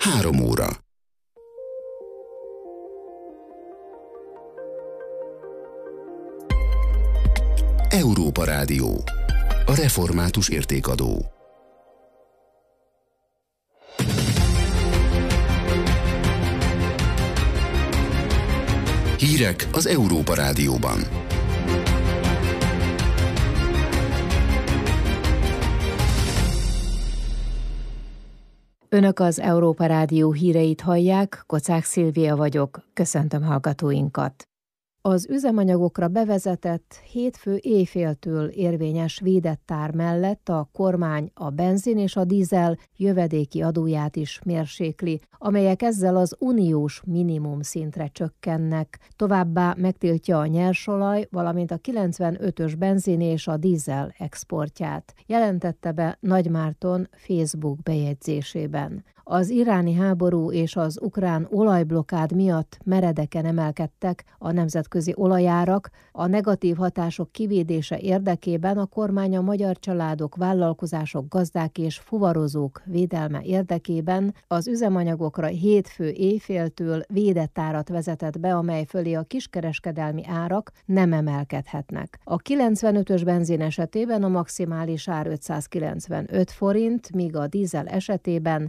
3 óra. Európa Rádió. A református értékadó. Hírek az Európa Rádióban. Önök az Európa Rádió híreit hallják, Kocák Szilvia vagyok, köszöntöm hallgatóinkat. Az üzemanyagokra bevezetett hétfő éjféltől érvényes védett ár mellett a kormány a benzin és a dízel jövedéki adóját is mérsékli, amelyek ezzel az uniós minimum szintre csökkennek. Továbbá megtiltja a nyersolaj, valamint a 95-ös benzin és a dízel exportját, jelentette be Nagy Márton Facebook bejegyzésében. Az iráni háború és az ukrán olajblokkád miatt meredeken emelkedtek a nemzetközi olajárak. A negatív hatások kivédése érdekében a kormány a magyar családok, vállalkozások, gazdák és fuvarozók védelme érdekében az üzemanyagokra hétfő éjféltől védett árat vezetett be, amely fölé a kiskereskedelmi árak nem emelkedhetnek. A 95-ös benzin esetében a maximális ár 595 forint, míg a dízel esetében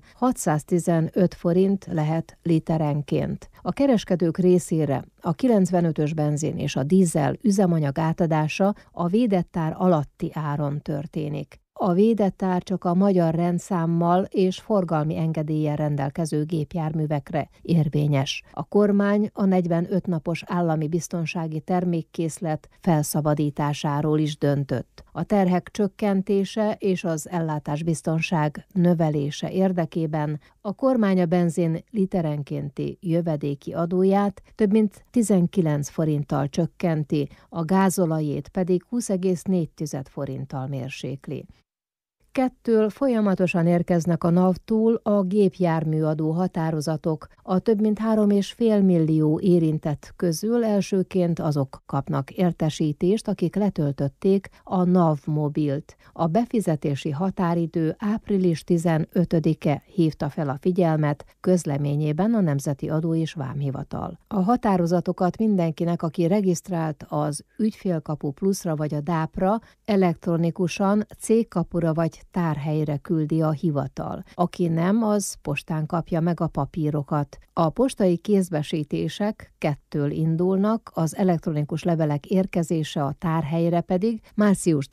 615 forint lehet literenként. A kereskedők részére a 95-ös benzin és a dízel üzemanyag átadása a védett ár alatti áron történik. A védett ár csak a magyar rendszámmal és forgalmi engedéllyel rendelkező gépjárművekre érvényes. A kormány a 45 napos állami biztonsági termékkészlet felszabadításáról is döntött. A terhek csökkentése és az ellátásbiztonság növelése érdekében a kormány a benzin literenkénti jövedéki adóját több mint 19 forinttal csökkenti, a gázolajét pedig 20,4 forinttal mérsékli. Kettől folyamatosan érkeznek a NAV-tól a gépjárműadó határozatok. A több mint 3,5 millió érintett közül elsőként azok kapnak értesítést, akik letöltötték a NAV mobilt. A befizetési határidő április 15-e hívta fel a figyelmet közleményében a Nemzeti Adó és Vámhivatal. A határozatokat mindenkinek, aki regisztrált az Ügyfélkapu Pluszra vagy a DÁP-ra, elektronikusan cégkapura vagy tárhelyre küldi a hivatal. Aki nem, az postán kapja meg a papírokat. A postai kézbesítések 2-től indulnak, az elektronikus levelek érkezése a tárhelyre pedig március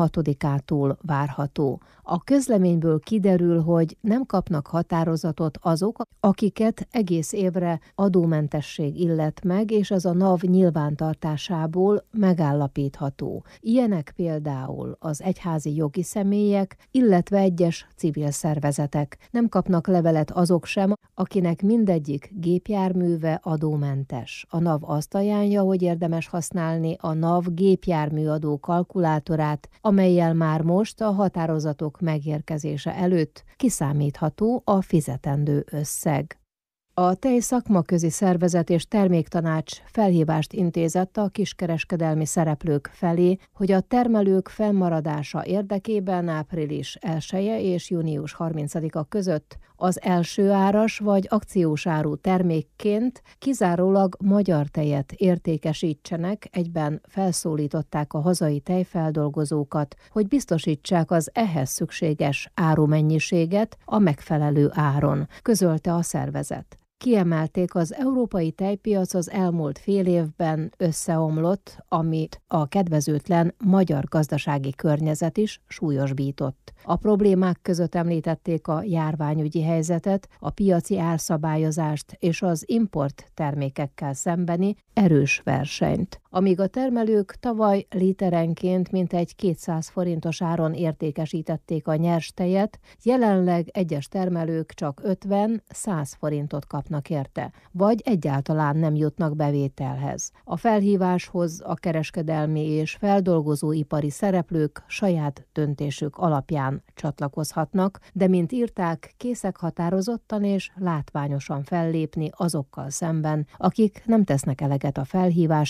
16-ától várható. A közleményből kiderül, hogy nem kapnak határozatot azok, akiket egész évre adómentesség illet meg, és ez a NAV nyilvántartásából megállapítható. Ilyenek például az egyházi jogi személyek, illetve egyes civil szervezetek. Nem kapnak levelet azok sem, akinek mindegyik gépjárműve adómentes. A NAV azt ajánlja, hogy érdemes használni a NAV gépjárműadó kalkulátorát, amellyel már most a határozatok megérkezése előtt kiszámítható a fizetendő összeg. A Tejszakmaközi Szervezet és Terméktanács felhívást intézett a kiskereskedelmi szereplők felé, hogy a termelők fennmaradása érdekében április 1-e és június 30-a között az első áras vagy akciós áru termékként kizárólag magyar tejet értékesítsenek, egyben felszólították a hazai tejfeldolgozókat, hogy biztosítsák az ehhez szükséges árumennyiséget a megfelelő áron, közölte a szervezet. Kiemelték, az európai tejpiac az elmúlt fél évben összeomlott, amit a kedvezőtlen magyar gazdasági környezet is súlyosbított. A problémák között említették a járványügyi helyzetet, a piaci árszabályozást és az import termékekkel szembeni erős versenyt. Amíg a termelők tavaly literenként mintegy 200 forintos áron értékesítették a nyers tejet, jelenleg egyes termelők csak 50-100 forintot kapnak érte, vagy egyáltalán nem jutnak bevételhez. A felhíváshoz a kereskedelmi és feldolgozóipari szereplők saját döntésük alapján csatlakozhatnak, de mint írták, készek határozottan és látványosan fellépni azokkal szemben, akik nem tesznek eleget a felhívásnak,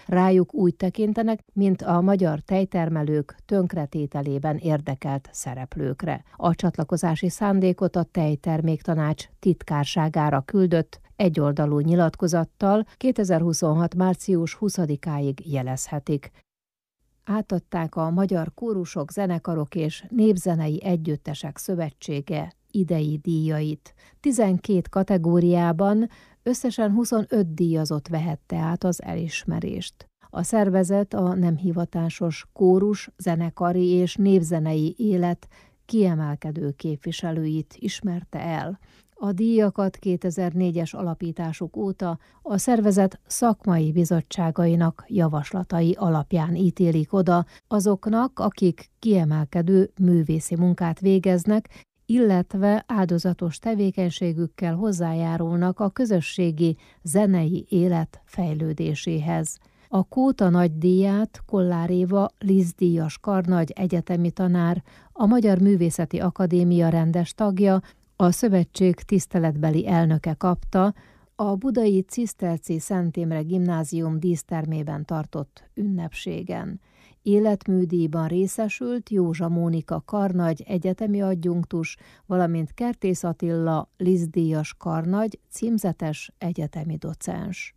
Rájuk úgy tekintenek, mint a magyar tejtermelők tönkretételében érdekelt szereplőkre. A csatlakozási szándékot a Tejterméktanács titkárságára küldött egyoldalú nyilatkozattal 2026. március 20-áig jelezhetik. Átadták a Magyar Kórusok, Zenekarok és Népzenei Együttesek Szövetsége idei díjait. 12 kategóriában összesen 25 díjazott vehette át az elismerést. A szervezet a nem hivatásos kórus, zenekari és népzenei élet kiemelkedő képviselőit ismerte el. A díjakat 2004-es alapításuk óta a szervezet szakmai bizottságainak javaslatai alapján ítélik oda azoknak, akik kiemelkedő művészi munkát végeznek, illetve áldozatos tevékenységükkel hozzájárulnak a közösségi zenei élet fejlődéséhez. A Kóta nagydíját Kollár Éva Liszt-díjas karnagy egyetemi tanár, a Magyar Művészeti Akadémia rendes tagja, a szövetség tiszteletbeli elnöke kapta a budai Ciszterci Szent Imre Gimnázium dísztermében tartott ünnepségen. Életműdíjban részesült Józsa Mónika karnagy egyetemi adjunktus, valamint Kertész Attila Liszt-díjas karnagy címzetes egyetemi docens.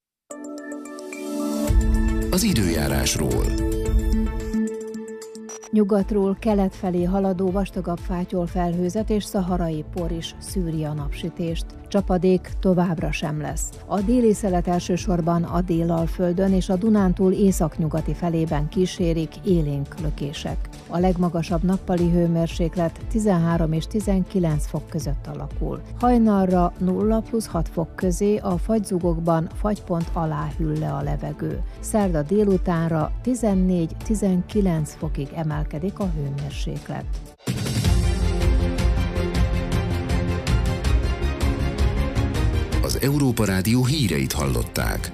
Az időjárásról. Nyugatról kelet felé haladó vastagabb fátyolfelhőzet és szaharai por is szűri a napsütést. Csapadék továbbra sem lesz. A déli szelet elsősorban a Délalföldön és a Dunántúl északnyugati felében kísérik élénk lökések. A legmagasabb nappali hőmérséklet 13 és 19 fok között alakul. Hajnalra 0+6 fok közé, a fagyzugokban fagypont alá hűl le a levegő. Szerda délutánra 14-19 fokig emelkedik a hőmérséklet. Az Európa Rádió híreit hallották.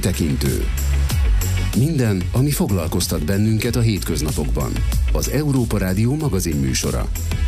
Kitekintő. Minden, ami foglalkoztat bennünket a hétköznapokban. Az Európa Rádió magazinműsora.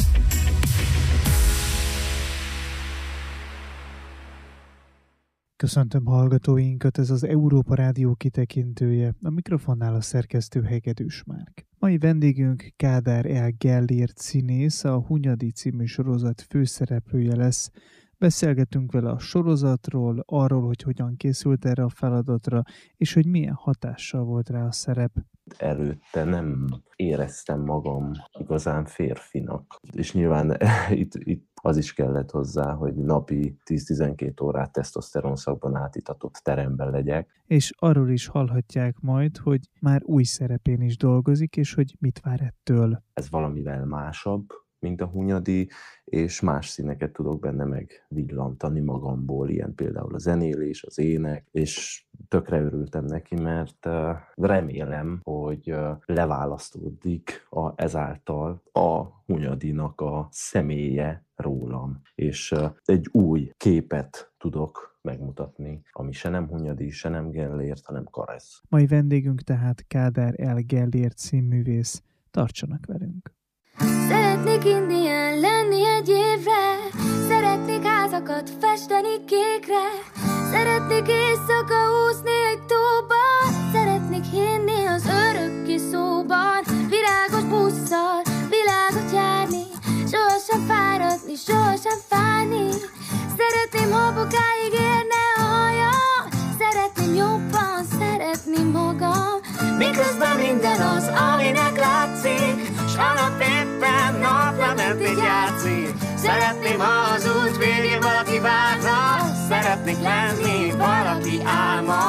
Köszöntöm hallgatóinkat, ez az Európa Rádió kitekintője, a mikrofonnál a szerkesztő Hegedűs Márk. Mai vendégünk Kádár L. Gellért színész, a Hunyadi című sorozat főszereplője lesz. Beszélgetünk vele a sorozatról, arról, hogy hogyan készült erre a feladatra, és hogy milyen hatással volt rá a szerep. Előtte nem éreztem magam igazán férfinak. És nyilván itt az is kellett hozzá, hogy napi 10-12 órát tesztoszteronszakban átitatott teremben legyek. És arról is hallhatják majd, hogy már új szerepén is dolgozik, és hogy mit vár ettől. Ez valamivel másabb, mint a Hunyadi, és más színeket tudok benne megvillantani magamból, ilyen például a zenélés, az ének, és tökre örültem neki, mert remélem, hogy leválasztódik ezáltal a Hunyadinak a személye rólam, és egy új képet tudok megmutatni, ami se nem Hunyadi, se nem Gellért, hanem Karesz. Mai vendégünk tehát Kádár L. Gellért színművész. Tartsanak velünk! Szeretnék indián lenni egy évre, szeretnék házakat festeni kékre, szeretnék éjszaka úszni egy tóban, szeretnék hinni az örökké szóban, virágos busszal, világot járni, sohasem fáradni, sohasem fájni. Szeretném, ha bokáig érne a hajam, szeretném jobban szeretni magam, miközben minden az, aminek látszik, s a nap éppen naplementig játszik. Szeretném, ha az út végén valaki várna, szeretnék lenni valaki álma.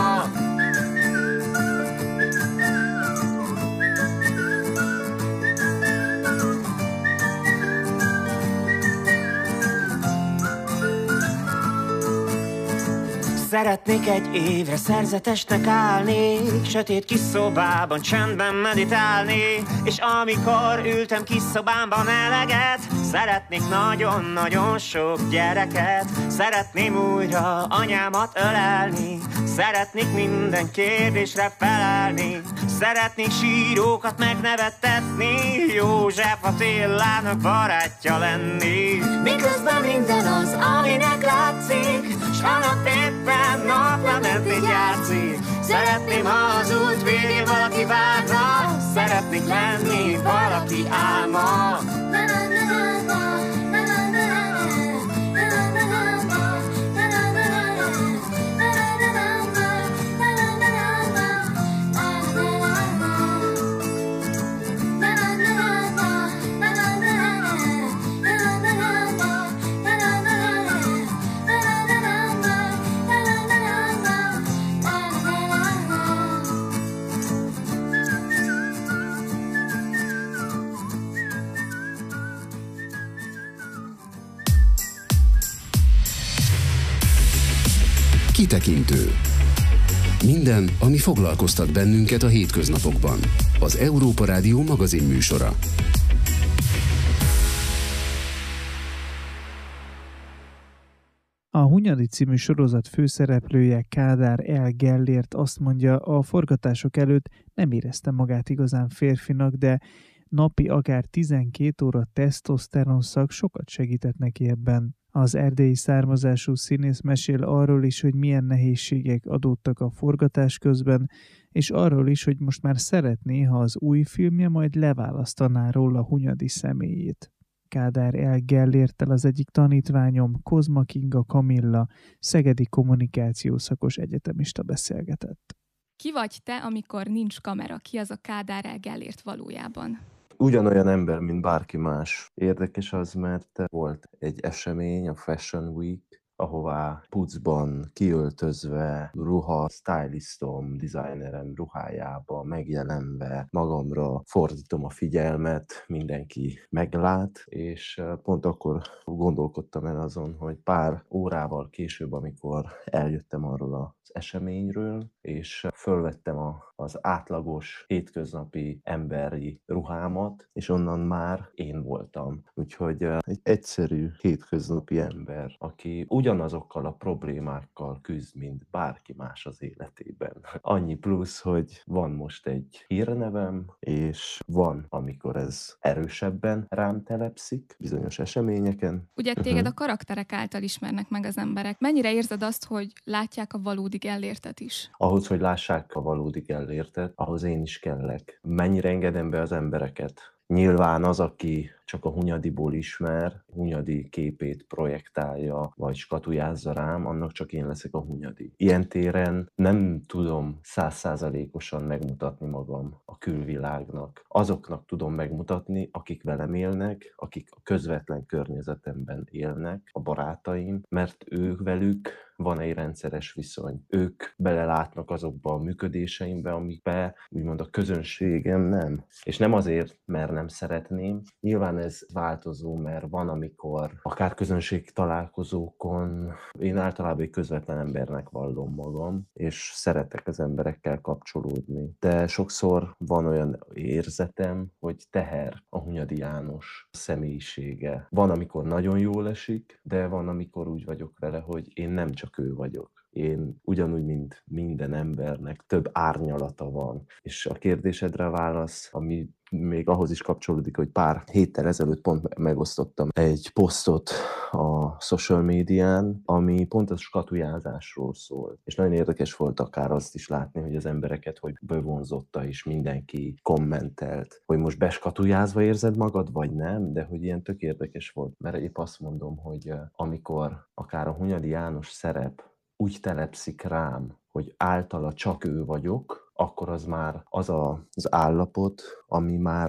Szeretnék egy évre szerzetesnek állni, sötét kis szobában csendben meditálni, és amikor ültem kis szobámban eleget, szeretnék nagyon-nagyon sok gyereket, szeretném újra anyámat ölelni, szeretnék minden kérdésre felelni, szeretnék sírókat megnevettetni, József Attilának barátja lenni. Miközben minden az, aminek látszik, s a nap éppen naplementig játszik. Szeretném, ha az út végén valaki várna, szeretnék lenni valaki álma. Kitekintő. Minden, ami foglalkoztat bennünket a hétköznapokban. Az Európa Rádió magazinműsora. A Hunyadi című sorozat főszereplője Kádár L. Gellért azt mondja, a forgatások előtt nem érezte magát igazán férfinak, de napi akár 12 óra tesztoszteronszak sokat segített neki ebben. Az erdélyi származású színész mesél arról is, hogy milyen nehézségek adódtak a forgatás közben, és arról is, hogy most már szeretné, ha az új filmje majd leválasztaná róla Hunyadi személyét. Kádár L. Gellérttel az egyik tanítványom, Kozma Kinga Kamilla, szegedi kommunikációszakos egyetemista beszélgetett. Ki vagy te, amikor nincs kamera? Ki az a Kádár L. Gellért valójában? Ugyanolyan ember, mint bárki más. Érdekes az, mert volt egy esemény, a Fashion Week, ahová pucban, kiöltözve, stylistom, designerem ruhájába, megjelenve, magamra fordítom a figyelmet, mindenki meglát, és pont akkor gondolkodtam el azon, hogy pár órával később, amikor eljöttem arról az eseményről, és fölvettem a az átlagos, hétköznapi emberi ruhámat, és onnan már én voltam. Úgyhogy egy egyszerű, hétköznapi ember, aki ugyanazokkal a problémákkal küzd, mint bárki más az életében. Annyi plusz, hogy van most egy hírnevem, és van, amikor ez erősebben rám telepszik bizonyos eseményeken. Ugye téged a karakterek által ismernek meg az emberek. Mennyire érzed azt, hogy látják a valódi Gellértet is? Ahhoz, hogy lássák a valódi Gellértet, ahhoz én is kellek. Mennyire engedem be az embereket? Nyilván az, aki csak a Hunyadiból ismer, Hunyadi képét projektálja, vagy skatujázza rám, annak csak én leszek a Hunyadi. Ilyen téren nem tudom 100%-osan megmutatni magam a külvilágnak. Azoknak tudom megmutatni, akik velem élnek, akik a közvetlen környezetemben élnek, a barátaim, mert ők velük van egy rendszeres viszony. Ők belelátnak azokba a működéseimbe, amikbe úgymond a közönségem nem. És nem azért, mert nem szeretném. Nyilván ez változó, mert van, amikor akár közönség találkozókon én általában egy közvetlen embernek vallom magam, és szeretek az emberekkel kapcsolódni. De sokszor van olyan érzetem, hogy teher a Hunyadi János személyisége. Van, amikor nagyon jól esik, de van, amikor úgy vagyok vele, hogy én nem csak ő vagyok. Én ugyanúgy, mint minden embernek több árnyalata van. És a kérdésedre válasz, ami még ahhoz is kapcsolódik, hogy pár héttel ezelőtt pont megosztottam egy posztot a social médián, ami pont a skatujázásról szól. És nagyon érdekes volt akár azt is látni, hogy az embereket hogy bevonzotta, és mindenki kommentelt, hogy most beskatujázva érzed magad, vagy nem, de hogy ilyen tök érdekes volt. Mert épp azt mondom, hogy amikor akár a Hunyadi János szerep úgy telepszik rám, hogy általa csak ő vagyok, akkor az már az az állapot, ami már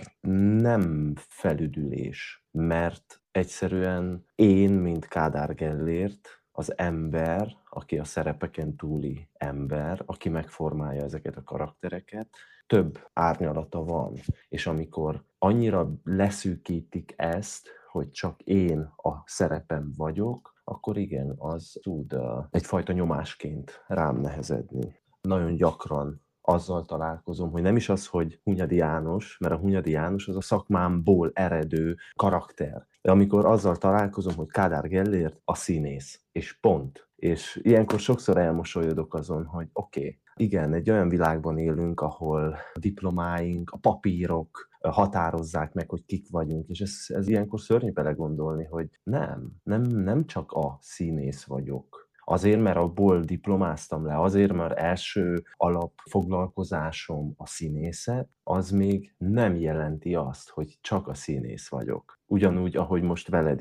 nem felüdülés, mert egyszerűen én, mint Kádár Gellért, az ember, aki a szerepeken túli ember, aki megformálja ezeket a karaktereket, több árnyalata van. És amikor annyira leszűkítik ezt, hogy csak én a szerepem vagyok, akkor igen, az tud egyfajta nyomásként rám nehezedni. Nagyon gyakran azzal találkozom, hogy nem is az, hogy Hunyadi János, mert a Hunyadi János az a szakmámból eredő karakter. De amikor azzal találkozom, hogy Kádár Gellért a színész, és pont. És ilyenkor sokszor elmosolyodok azon, hogy oké, igen, egy olyan világban élünk, ahol a diplomáink, a papírok határozzák meg, hogy kik vagyunk, és ez ilyenkor szörnyű belegondolni, hogy nem csak a színész vagyok. Azért, mert abból diplomáztam le, azért, mert első alapfoglalkozásom a színészet, az még nem jelenti azt, hogy csak a színész vagyok. Ugyanúgy, ahogy most veled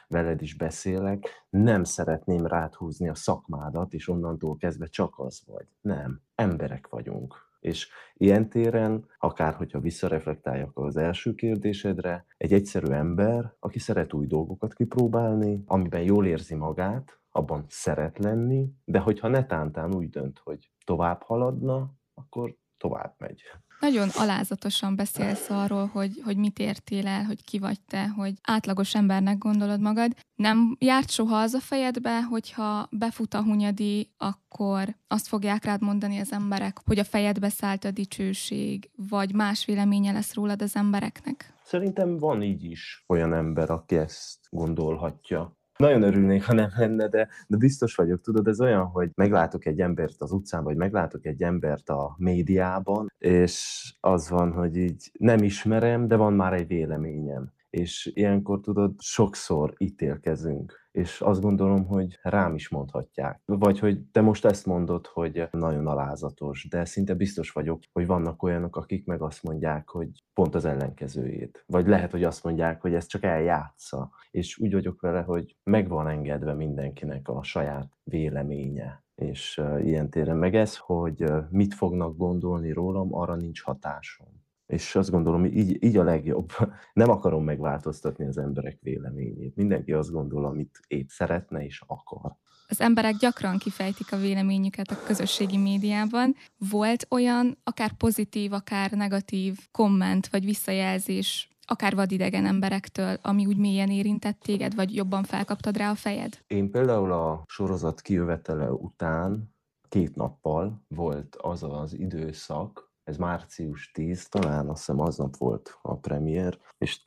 is beszélek, nem szeretném rád húzni a szakmádat, és onnantól kezdve csak az vagy. Nem, emberek vagyunk. És ilyen téren, akár hogyha visszareflektáljak az első kérdésedre, egy egyszerű ember, aki szeret új dolgokat kipróbálni, amiben jól érzi magát, abban szeret lenni, de hogyha netántán úgy dönt, hogy tovább haladna, akkor tovább megy. Nagyon alázatosan beszélsz arról, hogy mit értél el, hogy ki vagy te, hogy átlagos embernek gondolod magad. Nem járt soha az a fejedbe, hogyha befut a Hunyadi, akkor azt fogják rád mondani az emberek, hogy a fejedbe szállt a dicsőség, vagy más véleménye lesz rólad az embereknek? Szerintem van így is olyan ember, aki ezt gondolhatja. Nagyon örülnék, ha nem lenne, de biztos vagyok, tudod, ez olyan, hogy meglátok egy embert az utcán, vagy meglátok egy embert a médiában, és az van, hogy így nem ismerem, de van már egy véleményem. És ilyenkor, tudod, sokszor ítélkezünk, és azt gondolom, hogy rám is mondhatják. Vagy hogy te most ezt mondod, hogy nagyon alázatos, de szinte biztos vagyok, hogy vannak olyanok, akik meg azt mondják, hogy pont az ellenkezőjét. Vagy lehet, hogy azt mondják, hogy ez csak eljátsza. És úgy vagyok vele, hogy meg van engedve mindenkinek a saját véleménye. És ilyen téren meg ez, hogy mit fognak gondolni rólam, arra nincs hatásom. És azt gondolom, így a legjobb. Nem akarom megváltoztatni az emberek véleményét. Mindenki azt gondol, amit épp szeretne és akar. Az emberek gyakran kifejtik a véleményüket a közösségi médiában. Volt olyan, akár pozitív, akár negatív komment vagy visszajelzés, akár vadidegen emberektől, ami úgy mélyen érintett téged, vagy jobban felkaptad rá a fejed? Én például a sorozat kijövetele után 2 nappal volt az az időszak, ez március 10, talán azt hiszem aznap volt a premier, és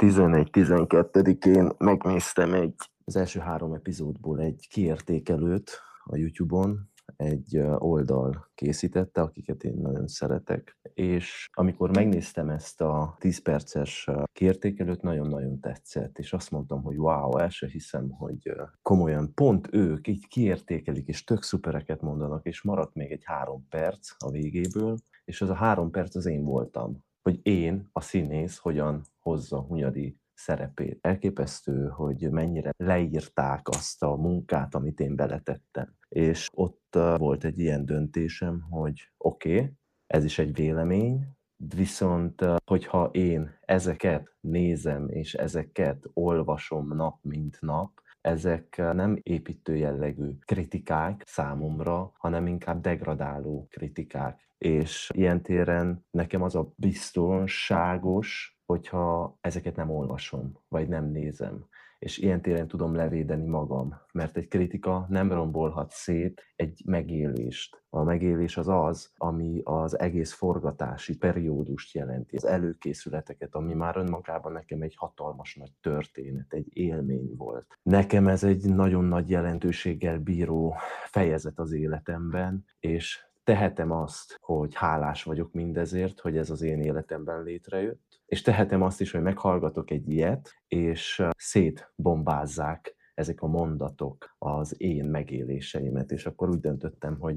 11-12-én megnéztem az első 3 epizódból egy kiértékelőt a YouTube-on, egy oldal készítette, akiket én nagyon szeretek, és amikor megnéztem ezt a 10 perces kiértékelőt, nagyon-nagyon tetszett, és azt mondtam, hogy wow, el se hiszem, hogy komolyan pont ők így kiértékelik, és tök szupereket mondanak, és maradt még egy 3 perc a végéből, és az a 3 perc az én voltam, hogy én, a színész, hogyan hozza Hunyadi szerepét. Elképesztő, hogy mennyire leírták azt a munkát, amit én beletettem. És ott volt egy ilyen döntésem, hogy oké, ez is egy vélemény, viszont hogyha én ezeket nézem, és ezeket olvasom nap mint nap, ezek nem építő jellegű kritikák számomra, hanem inkább degradáló kritikák. És ilyen téren nekem az a biztonságos, hogyha ezeket nem olvasom, vagy nem nézem. És ilyen téren tudom levédeni magam, mert egy kritika nem rombolhat szét egy megélést. A megélés az, ami az egész forgatási periódust jelenti, az előkészületeket, ami már önmagában nekem egy hatalmas nagy történet, egy élmény volt. Nekem ez egy nagyon nagy jelentőséggel bíró fejezet az életemben, és tehetem azt, hogy hálás vagyok mindezért, hogy ez az én életemben létrejött, és tehetem azt is, hogy meghallgatok egy ilyet, és szétbombázzák ezek a mondatok az én megéléseimet, és akkor úgy döntöttem, hogy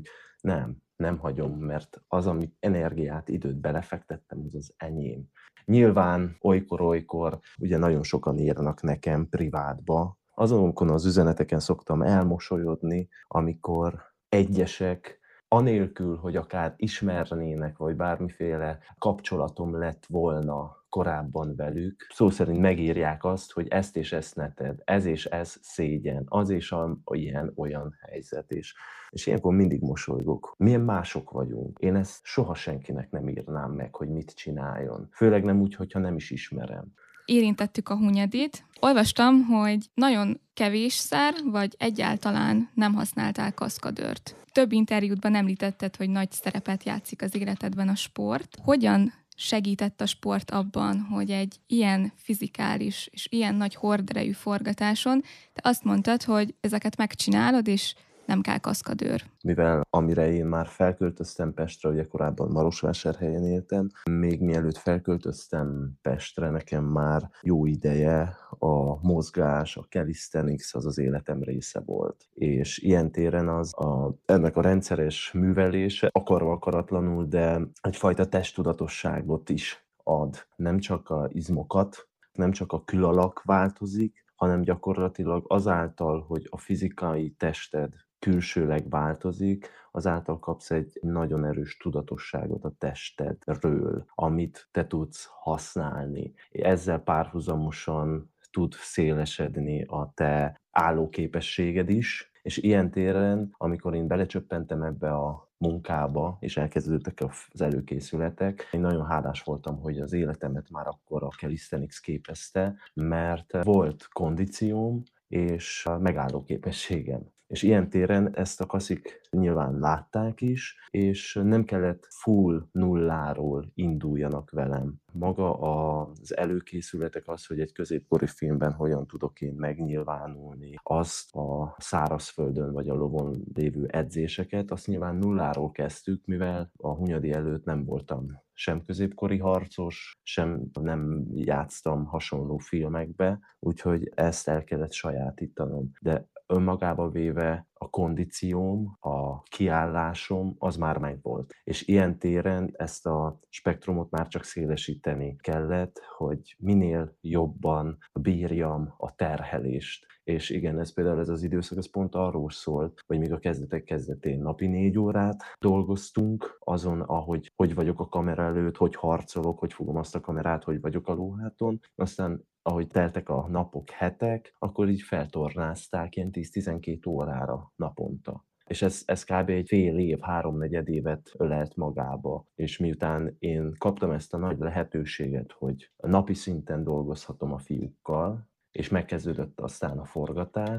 nem hagyom, mert az, amit energiát, időt belefektettem, az enyém. Nyilván olykor ugye nagyon sokan írnak nekem privátba, azonokon az üzeneteken szoktam elmosolyodni, amikor egyesek anélkül, hogy akár ismernének, vagy bármiféle kapcsolatom lett volna korábban velük, szó szerint megírják azt, hogy ezt és ezt ne tedd, ez és ez szégyen, az és ilyen-olyan helyzet. És ilyenkor mindig mosolygok. Milyen mások vagyunk. Én ezt soha senkinek nem írnám meg, hogy mit csináljon. Főleg nem úgy, hogyha nem is ismerem. Érintettük a Hunyadit. Olvastam, hogy nagyon kevésszer, vagy egyáltalán nem használtál kaszkadőrt. Több interjútban említetted, hogy nagy szerepet játszik az életedben a sport. Hogyan segített a sport abban, hogy egy ilyen fizikális és ilyen nagy horderejű forgatáson te azt mondtad, hogy ezeket megcsinálod, és nem kell kaszkadőr. Mivel amire én már felköltöztem Pestre, ugye korábban Marosvásárhelyen éltem, még mielőtt felköltöztem Pestre, nekem már jó ideje a mozgás, a calisthenics az életem része volt. És ilyen téren ennek a rendszeres művelése, akarva akaratlanul, de egyfajta testtudatosságot is ad. Nem csak az izmokat, nem csak a külalak változik, hanem gyakorlatilag azáltal, hogy a fizikai tested külsőleg változik, azáltal kapsz egy nagyon erős tudatosságot a testedről, amit te tudsz használni. Ezzel párhuzamosan tud szélesedni a te állóképességed is, és ilyen téren, amikor én belecsöppentem ebbe a munkába, és elkezdődtek az előkészületek, én nagyon hálás voltam, hogy az életemet már akkor a calisthenics képezte, mert volt kondícióm és megálló képességem. És ilyen téren ezt a kaszik nyilván látták is, és nem kellett full nulláról induljanak velem. Maga az előkészületek, az, hogy egy középkori filmben hogyan tudok én megnyilvánulni, azt a szárazföldön vagy a lovon lévő edzéseket, azt nyilván nulláról kezdtük, mivel a Hunyadi előtt nem voltam sem középkori harcos, sem nem játsztam hasonló filmekbe, úgyhogy ezt el kellett sajátítanom. De önmagába véve a kondícióm, a kiállásom, az már megvolt. És ilyen téren ezt a spektrumot már csak szélesíteni kellett, hogy minél jobban bírjam a terhelést. És igen, ez például ez az időszak, ez pont arról szólt, hogy még a kezdetek kezdetén napi 4 órát dolgoztunk azon, hogy vagyok a kamera előtt, hogy harcolok, hogy fogom azt a kamerát, hogy vagyok a lóháton. Aztán ahogy teltek a napok, hetek, akkor így feltornázták ilyen 10-12 órára naponta. És ez kb. Egy fél év, 3-4 évet ölelt magába. És miután én kaptam ezt a nagy lehetőséget, hogy napi szinten dolgozhatom a fiúkkal, és megkezdődött aztán a forgatás,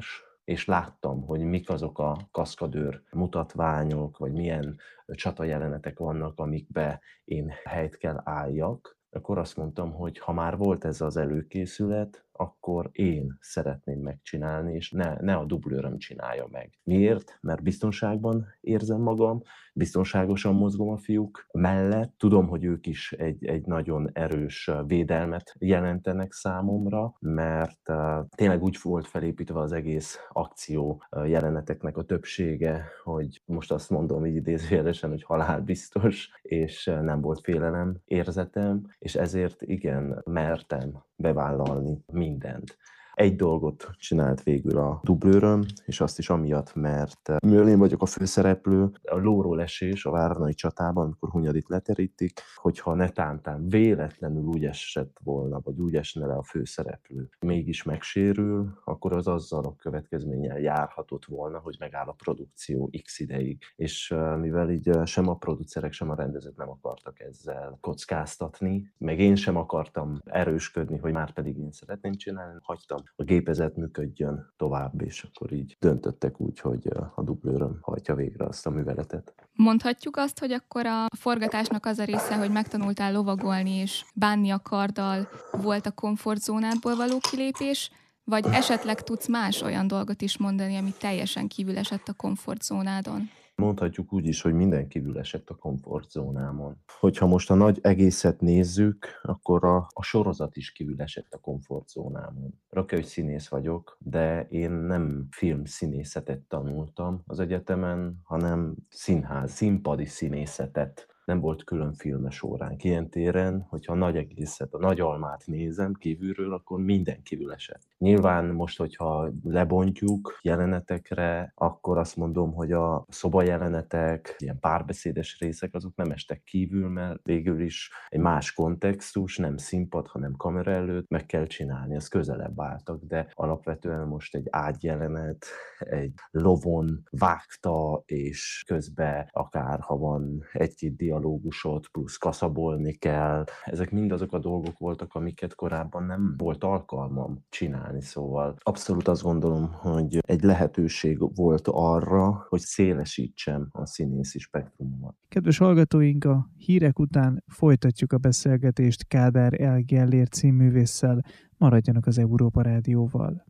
és láttam, hogy mik azok a kaszkadőr mutatványok, vagy milyen csatajelenetek vannak, amikbe én helyt kell álljak, akkor azt mondtam, hogy ha már volt ez az előkészület, akkor én szeretném megcsinálni, és ne a dublőröm csinálja meg. Miért? Mert biztonságban érzem magam, biztonságosan mozgom a fiúk mellett. Tudom, hogy ők is egy nagyon erős védelmet jelentenek számomra, mert tényleg úgy volt felépítve az egész akció jeleneteknek a többsége, hogy most azt mondom így idézőjelesen, hogy halálbiztos, és nem volt félelem érzetem, és ezért igen, mertem bevállalni mindent. Egy dolgot csinált végül a dublőröm, és azt is amiatt, mert mivel én vagyok a főszereplő, a lóról esés a Várnai csatában, amikor Hunyadit leterítik, hogyha netántán véletlenül úgy esett volna, vagy úgy esne le a főszereplő, mégis megsérül, akkor az azzal a következménnyel járhatott volna, hogy megáll a produkció x ideig. És mivel így sem a producerek, sem a rendezők nem akartak ezzel kockáztatni, meg én sem akartam erősködni, hogy már pedig én szeretném csinálni, hagytam a gépezet működjön tovább, és akkor így döntöttek úgy, hogy a dublőröm hajtja végre azt a műveletet. Mondhatjuk azt, hogy akkor a forgatásnak az a része, hogy megtanultál lovagolni és bánni a karddal, volt a komfortzónádból való kilépés, vagy esetleg tudsz más olyan dolgot is mondani, ami teljesen kívül esett a komfortzónádon? Mondhatjuk úgy is, hogy minden kívül esett a komfortzónámon. Hogyha most a nagy egészet nézzük, akkor a sorozat is kívül esett a komfortzónámon. Rakkausz színész vagyok, de én nem filmszínészetet tanultam az egyetemen, hanem színpadi színészetet. Nem volt külön filmes óránk ilyen téren, hogyha a nagy egészet, a nagy almát nézem kívülről, akkor minden kívül esett. Nyilván most, hogyha lebontjuk jelenetekre, akkor azt mondom, hogy a szobajelenetek, ilyen párbeszédes részek, azok nem estek kívül, mert végül is egy más kontextus, nem színpad, hanem kamera előtt meg kell csinálni, az közelebb álltak, de alapvetően most egy ágyjelenet, egy lovon vágta, és közben akár ha van egy-két dialógusot, plusz kaszabolni kell. Ezek mind azok a dolgok voltak, amiket korábban nem volt alkalmam csinálni. Szóval abszolút azt gondolom, hogy egy lehetőség volt arra, hogy szélesítsem a színészi spektrumomat. Kedves hallgatóink, a hírek után folytatjuk a beszélgetést Kádár L. Gellért színművésszel. Maradjanak az Európa Rádióval.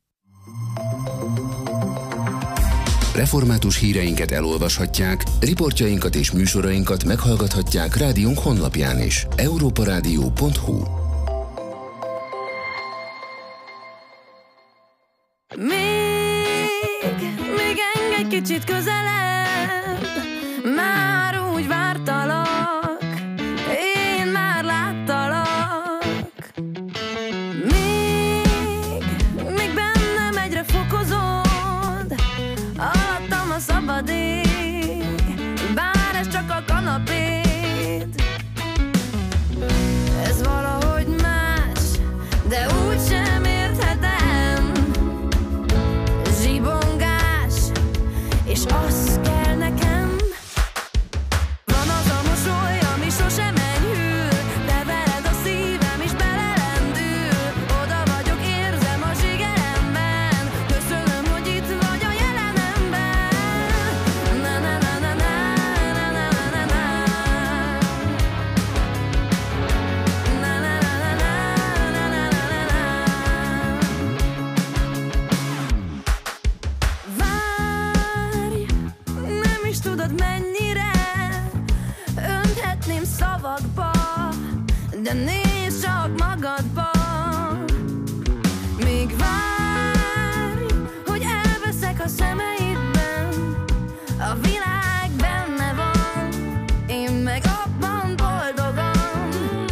Református híreinket elolvashatják, riportjainkat és műsorainkat meghallgathatják rádiónk honlapján is. europaradio.hu. Még engedj kicsit közelebb, már úgy vártalak, én már láttalak. Még bennem egyre fokozod, alattam a szabad ég, bár ez csak a kanapéd. Ez valahogy más, de úgysem érthetem. Zsibongás, és az kell nekem. Van az a mosoly, ami sosem enyhül, de veled a szívem is belelendül. Oda vagyok, érzem a zsigeremben, köszönöm, hogy itt vagy a jelenemben. Na na na na na na na na na na. Na na na na na na na na na. Várj, nem is tudod mennyire önthetném szavakba, de nézd csak magadba. Még várj, hogy elveszek a szemeidben, a világ benne van, én meg abban boldogan.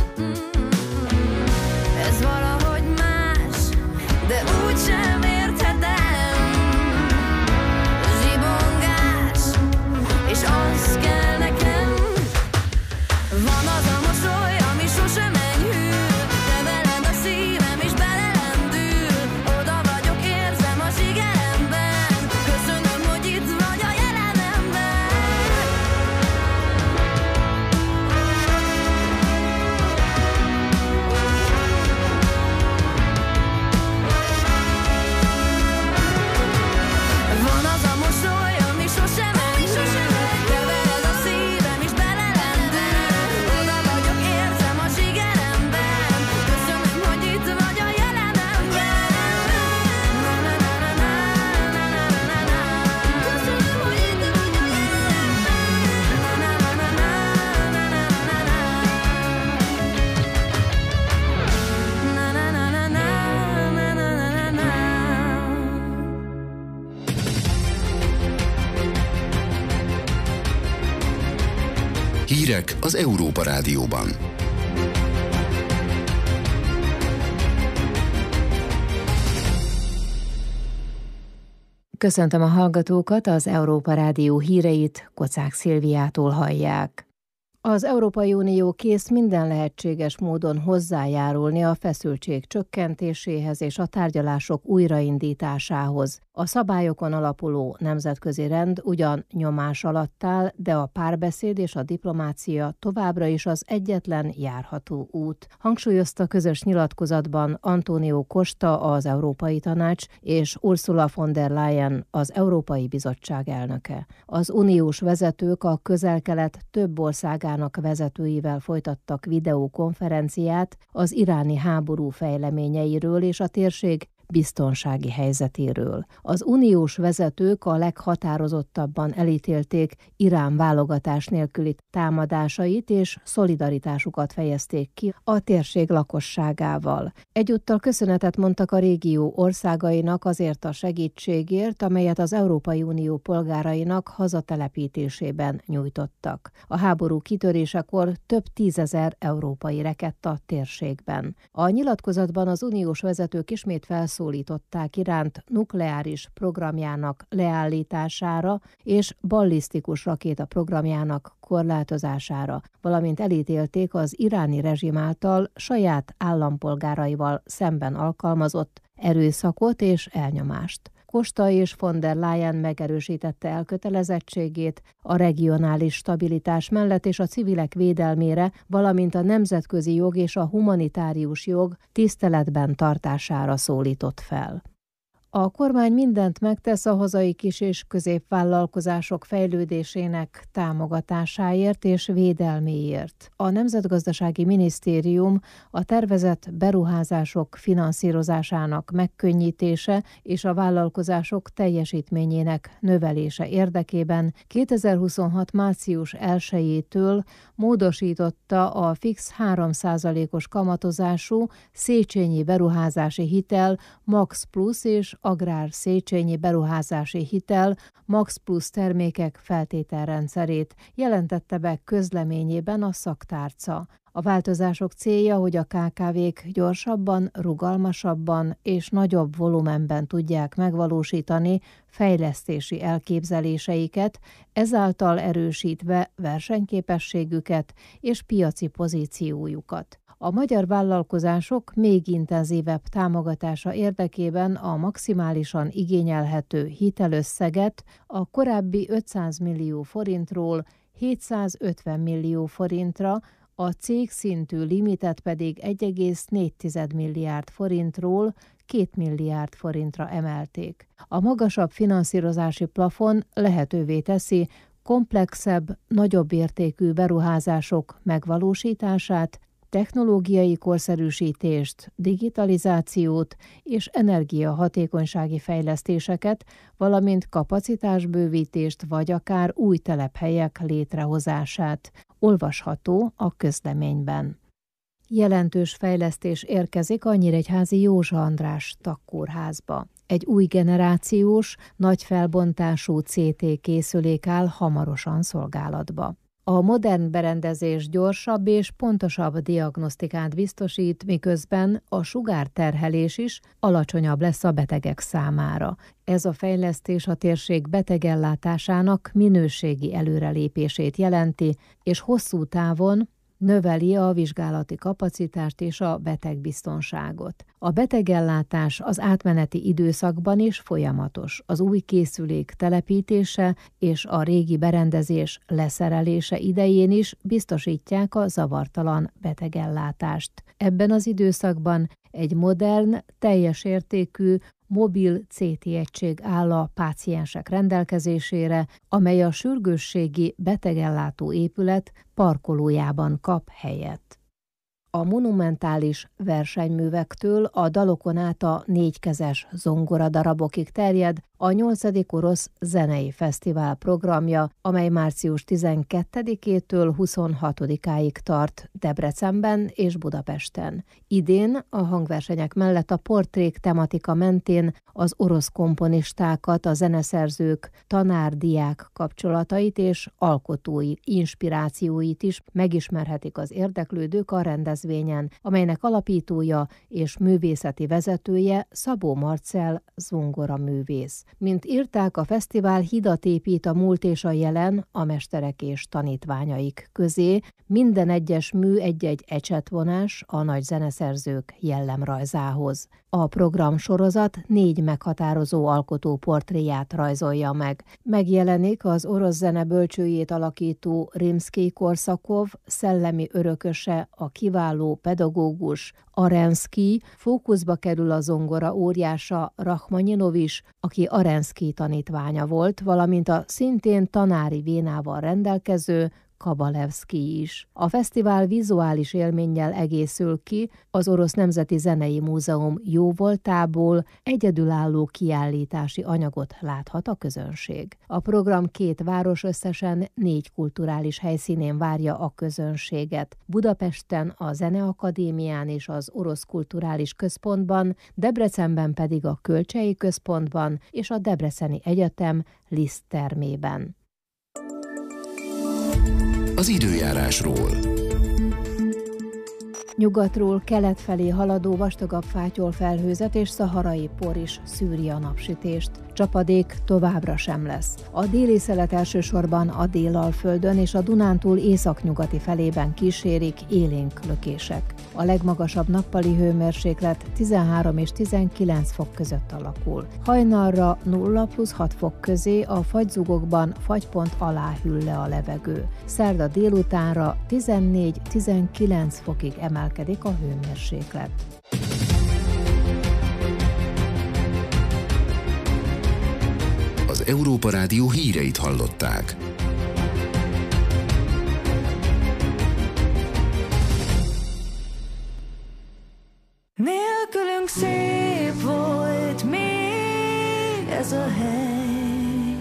Ez valahogy más, de úgysem érthetem. Zsibongás, és az kell nekem. Van az a mosoly, ami sosem enyhül, de veled Hírek az Európa Rádióban. Köszöntöm a hallgatókat, az Európa Rádió híreit Kocák Szilviától hallják. Az Európai Unió kész minden lehetséges módon hozzájárulni a feszültség csökkentéséhez és a tárgyalások újraindításához. A szabályokon alapuló nemzetközi rend ugyan nyomás alatt áll, de a párbeszéd és a diplomácia továbbra is az egyetlen járható út. Hangsúlyozta közös nyilatkozatban Antonio Costa, az Európai Tanács, és Ursula von der Leyen, az Európai Bizottság elnöke. Az uniós vezetők a Közel-Kelet több országának vezetőivel folytattak videokonferenciát az iráni háború fejleményeiről és a térség biztonsági helyzetéről. Az uniós vezetők a leghatározottabban elítélték Irán válogatás nélküli támadásait és szolidaritásukat fejezték ki a térség lakosságával. Egyúttal köszönetet mondtak a régió országainak azért a segítségért, amelyet az Európai Unió polgárainak hazatelepítésében nyújtottak. A háború kitörésekor több 10 000 európai rekedt a térségben. A nyilatkozatban az uniós vezetők ismét felszólították Iránt nukleáris programjának leállítására és ballisztikus rakéta programjának korlátozására, valamint elítélték az iráni rezsim által saját állampolgáraival szemben alkalmazott erőszakot és elnyomást. Costa és von der Leyen megerősítette elkötelezettségét a regionális stabilitás mellett és a civilek védelmére, valamint a nemzetközi jog és a humanitárius jog tiszteletben tartására szólított fel. A kormány mindent megtesz a hazai kis- és középvállalkozások fejlődésének támogatásáért és védelméért. A Nemzetgazdasági Minisztérium a tervezett beruházások finanszírozásának megkönnyítése és a vállalkozások teljesítményének növelése érdekében 2026. március 1-től módosította a fix 3%-os kamatozású Széchenyi beruházási hitel Max Plus és Agrár Széchenyi beruházási hitel Max Plus termékek feltételrendszerét, jelentette be közleményében a szaktárca. A változások célja, hogy a KKV-k gyorsabban, rugalmasabban és nagyobb volumenben tudják megvalósítani fejlesztési elképzeléseiket, ezáltal erősítve versenyképességüket és piaci pozíciójukat. A magyar vállalkozások még intenzívebb támogatása érdekében a maximálisan igényelhető hitelösszeget a korábbi 500 millió forintról 750 millió forintra, a cégszintű limitet pedig 1,4 milliárd forintról 2 milliárd forintra emelték. A magasabb finanszírozási plafon lehetővé teszi komplexebb, nagyobb értékű beruházások megvalósítását, technológiai korszerűsítést, digitalizációt és energiahatékonysági fejlesztéseket, valamint kapacitásbővítést vagy akár új telephelyek létrehozását. Olvasható a közleményben. Jelentős fejlesztés érkezik a Nyíregyházi Józsa András Takkórházba. Egy új generációs, nagy felbontású CT készülék áll hamarosan szolgálatba. A modern berendezés gyorsabb és pontosabb diagnosztikát biztosít, miközben a sugárterhelés is alacsonyabb lesz a betegek számára. Ez a fejlesztés a térség betegellátásának minőségi előrelépését jelenti, és hosszú távon növeli a vizsgálati kapacitást és a betegbiztonságot. A betegellátás az átmeneti időszakban is folyamatos. Az új készülék telepítése és a régi berendezés leszerelése idején is biztosítják a zavartalan betegellátást. Ebben az időszakban egy modern, teljes értékű, mobil CT egység áll a páciensek rendelkezésére, amely a sürgősségi betegellátó épület parkolójában kap helyet. A monumentális versenyművektől a dalokon át a 4 kezes zongoradarabokig terjed a 8. Orosz Zenei Fesztivál programja, amely március 12-től 26-áig tart Debrecenben és Budapesten. Idén a hangversenyek mellett a portrék tematika mentén az orosz komponistákat, a zeneszerzők tanár-diák kapcsolatait és alkotói inspirációit is megismerhetik az érdeklődők a rendezvényen, amelynek alapítója és művészeti vezetője Szabó Marcell zongora művész. Mint írták, a fesztivál hidat épít a múlt és a jelen, a mesterek és tanítványaik közé, minden egyes mű egy-egy ecsetvonás a nagy zeneszerzők jellemrajzához. A programsorozat 4 meghatározó alkotó portréját rajzolja meg. Megjelenik az orosz zene bölcsőjét alakító Rimszkij-Korszakov szellemi örököse, a kiváló pedagógus Arenszkij, fókuszba kerül a zongora óriása Rachmaninov is, aki Arenszkij tanítványa volt, valamint a szintén tanári vénával rendelkező Kabalevszkij is. A fesztivál vizuális élménnyel egészül ki, az Orosz Nemzeti Zenei Múzeum jóvoltából egyedülálló kiállítási anyagot láthat a közönség. A program 2 város összesen 4 kulturális helyszínén várja a közönséget. Budapesten a Zeneakadémián és az Orosz Kulturális Központban, Debrecenben pedig a Kölcsei Központban és a Debreceni Egyetem Liszt termében. Az időjárásról. Nyugatról kelet felé haladó vastagabb fátyolfelhőzet és szaharai por is szűri a napsütést. Csapadék továbbra sem lesz. A déli szelet elsősorban a Délalföldön és a Dunántúl északnyugati felében kísérik élénk lökések. A legmagasabb nappali hőmérséklet 13 és 19 fok között alakul. Hajnalra 0+6 fok közé, a fagyzugokban fagypont alá hűl le a levegő. Szerda délutánra 14-19 fokig emelkedik a hőmérséklet. Az Európa Rádió híreit hallották. Nélkülünk szép volt még ez a hely.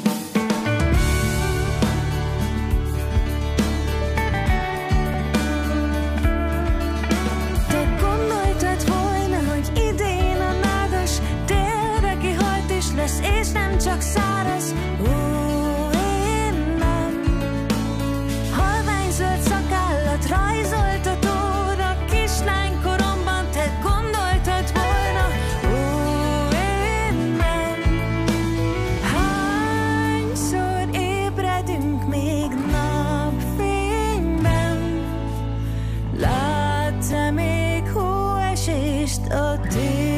Te gondoltad volna, hogy idén a nádas télre kihalt is lesz, és nem csak száraz. Én nem. Halványzöld szakállat rajzolt a tóra kislánykoromban, te gondoltad volna. Én nem. Hányszor ébredünk még napfényben, látsz-e még hóesést a télen?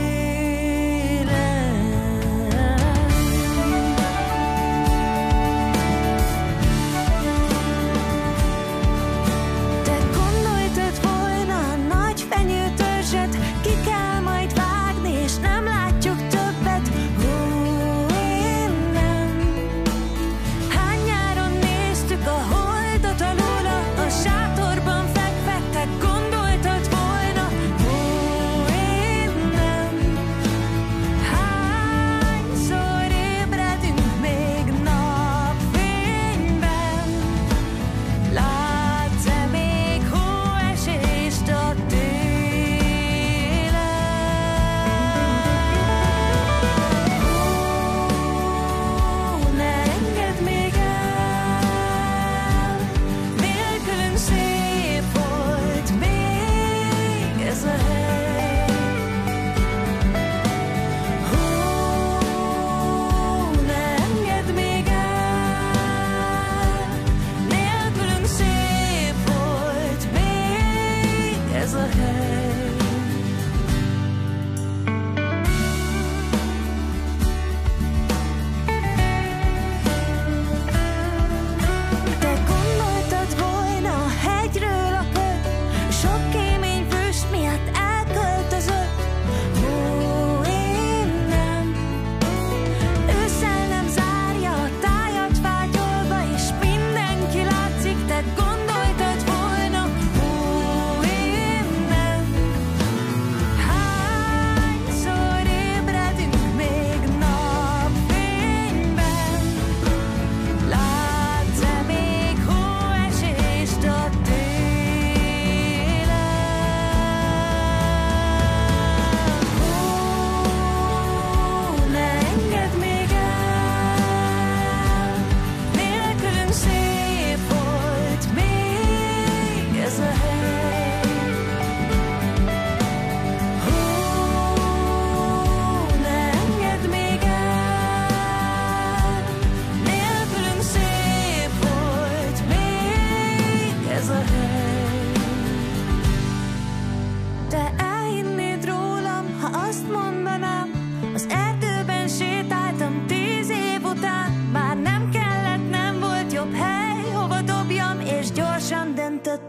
Sátorban fekvettek, gondoltad volna, ó, én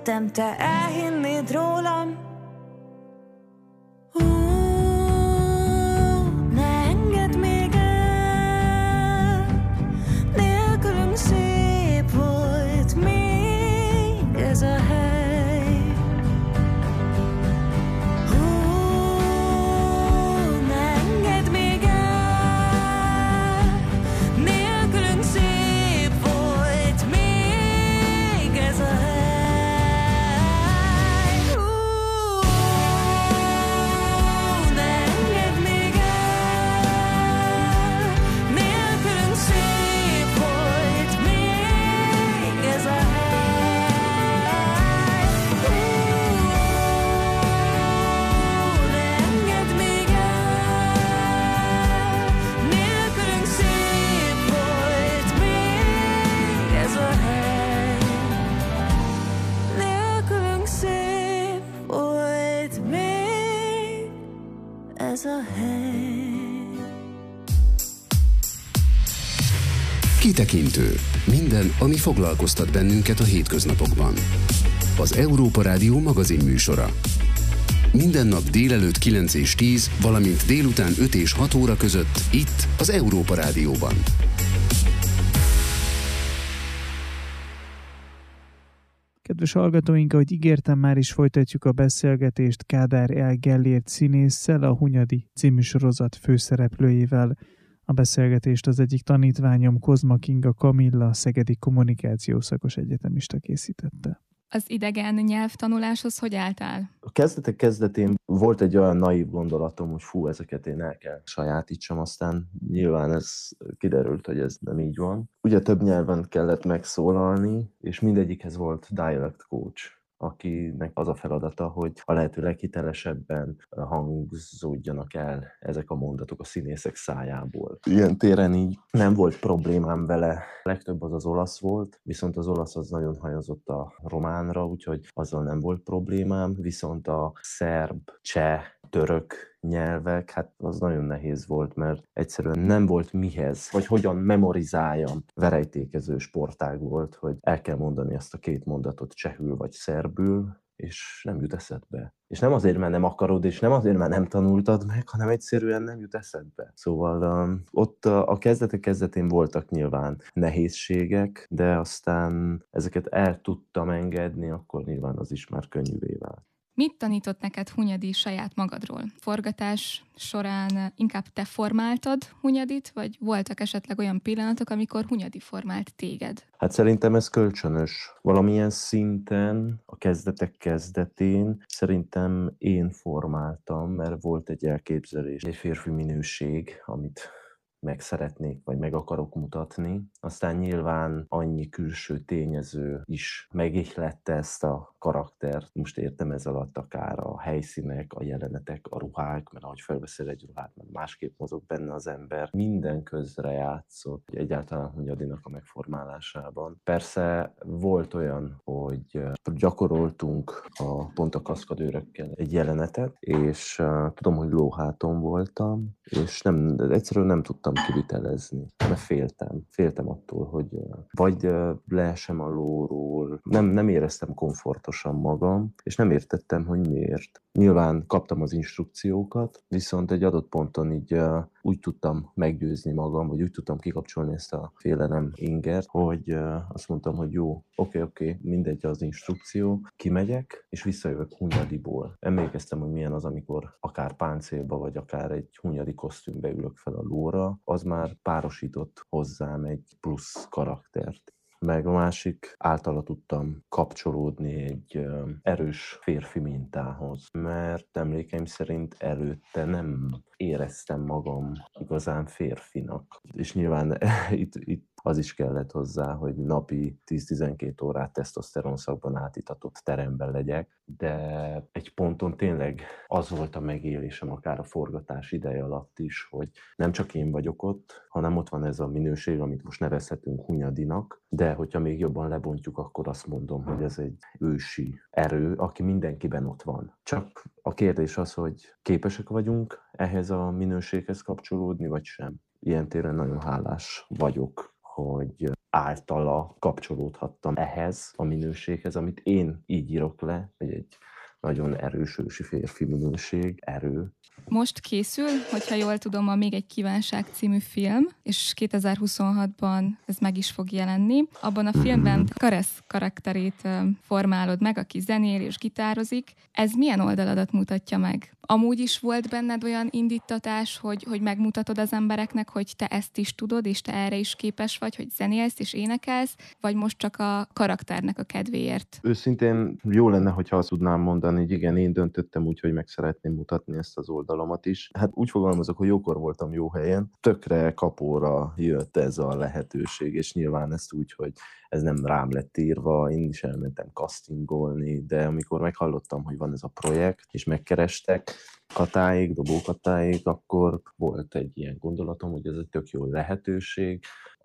szerettem, te elhinnéd rólam. Ne engedd még el, nélkülünk szép volt még ez a hely. Ne engedd még el, nélkülünk szép volt még ez a hely. Kitekintő. Minden, ami foglalkoztat bennünket a hétköznapokban. Az Európa Rádió magazinműsora. Minden nap délelőtt 9 és 10, valamint délután 5 és 6 óra között itt az Európa Rádióban. Kedves hallgatóink, ahogy ígértem, már is folytatjuk a beszélgetést Kádár L. Gellért színésszel, a Hunyadi című sorozat főszereplőjével. A beszélgetést az egyik tanítványom, Kozma Kinga Kamilla, szegedi kommunikációszakos egyetemista készítette. Az idegen nyelvtanuláshoz hogy álltál? A kezdetén volt egy olyan naív gondolatom, hogy ezeket én el kell sajátítsam, aztán nyilván ez kiderült, hogy ez nem így van. Ugye több nyelven kellett megszólalni, és mindegyikhez volt dialect coach, akinek az a feladata, hogy a lehető leghitelesebben hangzódjanak el ezek a mondatok a színészek szájából. Ilyen téren így nem volt problémám vele. Legtöbb az olasz volt, viszont az olasz az nagyon hajazott a románra, úgyhogy azzal nem volt problémám, viszont a szerb, cseh, török nyelvek, hát az nagyon nehéz volt, mert egyszerűen nem volt mihez, vagy hogyan memorizáljam. Verejtékező sportág volt, hogy el kell mondani ezt a két mondatot csehül vagy szerbül, és nem jut eszedbe. És nem azért, mert nem akarod, és nem azért, mert nem tanultad meg, hanem egyszerűen nem jut eszedbe. Szóval ott a kezdetén voltak nyilván nehézségek, de aztán ezeket el tudtam engedni, akkor nyilván az is már könnyűvé vált. Mit tanított neked Hunyadi saját magadról? Forgatás során inkább te formáltad Hunyadit, vagy voltak esetleg olyan pillanatok, amikor Hunyadi formált téged? Hát szerintem ez kölcsönös. Valamilyen szinten, a kezdetek kezdetén szerintem én formáltam, mert volt egy elképzelés, egy férfi minőség, amit meg szeretnék, vagy meg akarok mutatni. Aztán nyilván annyi külső tényező is megihlette ezt a karaktert. Most értem ez alatt akár a helyszínek, a jelenetek, a ruhák, mert ahogy felveszel egy ruhát, mert másképp mozog benne az ember. Minden közre játszott, egyáltalán Hunyadinak a megformálásában. Persze volt olyan, hogy gyakoroltunk pont a kaszkadőrökkel egy jelenetet, és tudom, hogy lóháton voltam, és egyszerűen nem tudtam kivitelezni, mert féltem attól, hogy vagy leesem a lóról, nem éreztem komfortosan magam, és nem értettem, hogy miért. Nyilván kaptam az instrukciókat, viszont egy adott ponton így úgy tudtam meggyőzni magam, vagy úgy tudtam kikapcsolni ezt a félelem ingert, hogy azt mondtam, hogy jó, oké, mindegy az instrukció, kimegyek, és visszajövök Hunyadiból. Emlékeztem, hogy milyen az, amikor akár páncélba, vagy akár egy hunyadi kosztümbe ülök fel a lóra, az már párosított hozzám egy plusz karaktert. Meg a másik, általa tudtam kapcsolódni egy erős férfi mintához, mert emlékeim szerint előtte nem éreztem magam igazán férfinak. És nyilván itt az is kellett hozzá, hogy napi 10-12 órát tesztoszteronszakban átitatott teremben legyek, de egy ponton tényleg az volt a megélésem akár a forgatás ideje alatt is, hogy nem csak én vagyok ott, hanem ott van ez a minőség, amit most nevezhetünk Hunyadinak, de hogyha még jobban lebontjuk, akkor azt mondom, hogy ez egy ősi erő, aki mindenkiben ott van. Csak a kérdés az, hogy képesek vagyunk ehhez a minőséghez kapcsolódni, vagy sem. Ilyen téren nagyon hálás vagyok, hogy általa kapcsolódhattam ehhez a minőséghez, amit én így írok le, hogy egy nagyon erős ősi férfi minőség, erő. Most készül, hogyha jól tudom, a Még egy kívánság című film, és 2026-ban ez meg is fog jelenni. Abban a filmben Karesz karakterét formálod meg, aki zenél és gitározik. Ez milyen oldaladat mutatja meg? Amúgy is volt benned olyan indítatás, hogy megmutatod az embereknek, hogy te ezt is tudod, és te erre is képes vagy, hogy zenélsz és énekelsz, vagy most csak a karakternek a kedvéért? Őszintén jó lenne, hogyha azt tudnám mondani, hogy igen, én döntöttem úgy, hogy meg szeretném mutatni ezt az oldalamat is. Hát úgy fogalmazok, hogy jókor voltam jó helyen, tökre kapóra jött ez a lehetőség, és nyilván ezt úgy, hogy ez nem rám lett írva, én is elmentem castingolni, de amikor meghallottam, hogy van ez a projekt, és megkerestek Dobó Katáig, akkor volt egy ilyen gondolatom, hogy ez egy tök jó lehetőség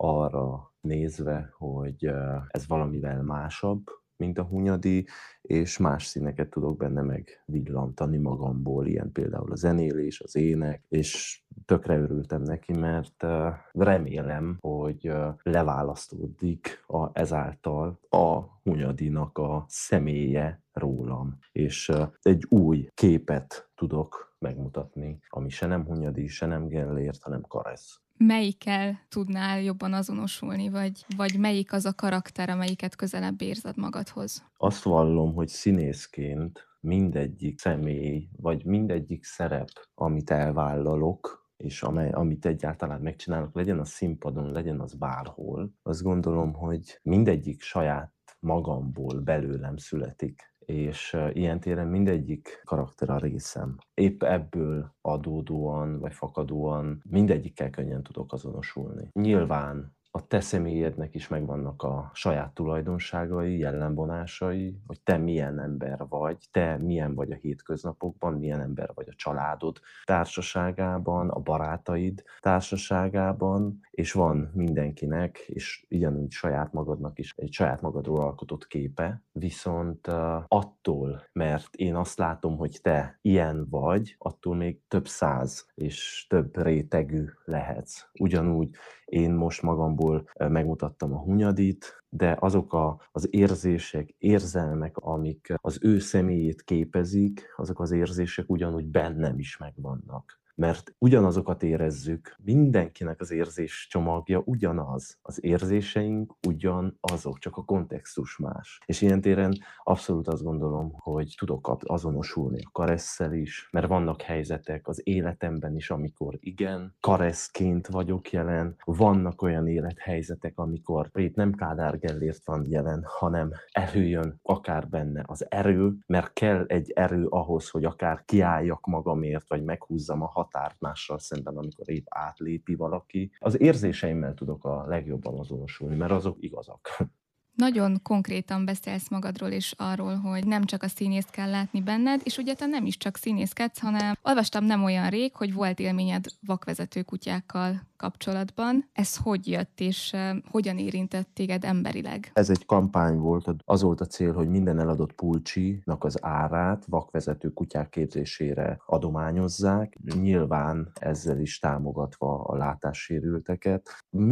arra nézve, hogy ez valamivel másabb, mint a Hunyadi, és más színeket tudok benne megvillantani magamból, ilyen például a zenélés, az ének, és tökre örültem neki, mert remélem, hogy leválasztódik ezáltal a Hunyadinak a személye rólam, és egy új képet tudok megmutatni, ami se nem Hunyadi, se nem Gellért, hanem Karesz. Melyikkel tudnál jobban azonosulni, vagy melyik az a karakter, amelyiket közelebb érzed magadhoz? Azt vallom, hogy színészként mindegyik személy, vagy mindegyik szerep, amit elvállalok, és amit egyáltalán megcsinálok, legyen az színpadon, legyen az bárhol, azt gondolom, hogy mindegyik saját magamból belőlem születik. És ilyen téren mindegyik karakter a részem. Épp ebből adódóan, vagy fakadóan mindegyikkel könnyen tudok azonosulni. Nyilván a te személyednek is megvannak a saját tulajdonságai, jellemvonásai, hogy te milyen ember vagy, te milyen vagy a hétköznapokban, milyen ember vagy a családod társaságában, a barátaid társaságában, és van mindenkinek, és ugyanúgy saját magadnak is egy saját magadról alkotott képe, viszont attól, mert én azt látom, hogy te ilyen vagy, attól még több száz és több rétegű lehetsz. Ugyanúgy én most magamból megmutattam a Hunyadit, de azok az érzések, érzelmek, amik az ő személyét képezik, azok az érzések ugyanúgy bennem is megvannak. Mert ugyanazokat érezzük, mindenkinek az érzés csomagja ugyanaz. Az érzéseink ugyanazok, csak a kontextus más. És ilyen téren abszolút azt gondolom, hogy tudok azonosulni a Karesszel is, mert vannak helyzetek az életemben is, amikor igen, Kareszként vagyok jelen, vannak olyan élethelyzetek, amikor épp nem Kádár Gellért van jelen, hanem előjön akár benne az erő, mert kell egy erő ahhoz, hogy akár kiálljak magamért, vagy meghúzzam a határt mással szemben, amikor épp átlépi valaki. Az érzéseimmel tudok a legjobban azonosulni, mert azok igazak. Nagyon konkrétan beszélsz magadról és arról, hogy nem csak a színészt kell látni benned, és ugye te nem is csak színészkedsz, hanem olvastam nem olyan rég, hogy volt élményed vakvezető kutyákkal kapcsolatban. Ez hogy jött, és hogyan érintett téged emberileg? Ez egy kampány volt, az volt a cél, hogy minden eladott pulcsinak az árát vakvezető kutyák képzésére adományozzák, nyilván ezzel is támogatva a látássérülteket.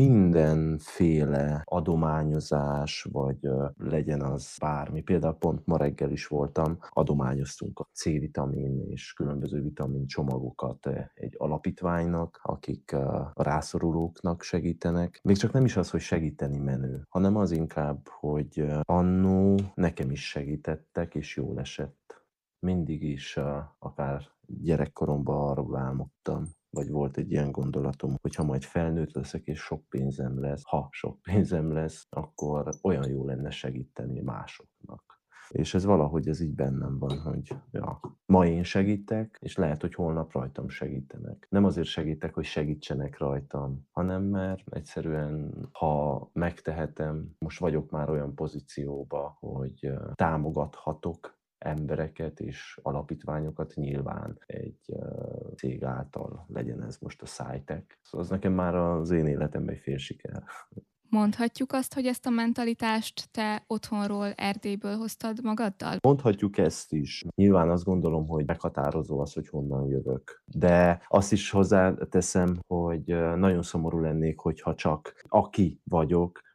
Mindenféle adományozás, vagy legyen az bármi. Például pont ma reggel is voltam, adományoztunk a C-vitamin és különböző vitamin csomagokat egy alapítványnak, akik a rászorulóknak segítenek. Még csak nem is az, hogy segíteni menő, hanem az inkább, hogy annó nekem is segítettek, és jól esett. Mindig is, akár gyerekkoromban arra álmodtam, vagy volt egy ilyen gondolatom, hogy ha majd felnőtt leszek, és sok pénzem lesz, ha sok pénzem lesz, akkor olyan jó lenne segíteni másoknak. És ez valahogy ez így bennem van, hogy ma én segítek, és lehet, hogy holnap rajtam segítenek. Nem azért segítek, hogy segítsenek rajtam, hanem mert egyszerűen, ha megtehetem, most vagyok már olyan pozícióba, hogy támogathatok embereket és alapítványokat, nyilván egy cég által, legyen ez most a SciTech. Szóval az nekem már az én életemben egy fél siker. Mondhatjuk azt, hogy ezt a mentalitást te otthonról, Erdélyből hoztad magaddal? Mondhatjuk ezt is. Nyilván azt gondolom, hogy meghatározó az, hogy honnan jövök. De azt is hozzáteszem, hogy nagyon szomorú lennék, hogyha csak aki vagyok,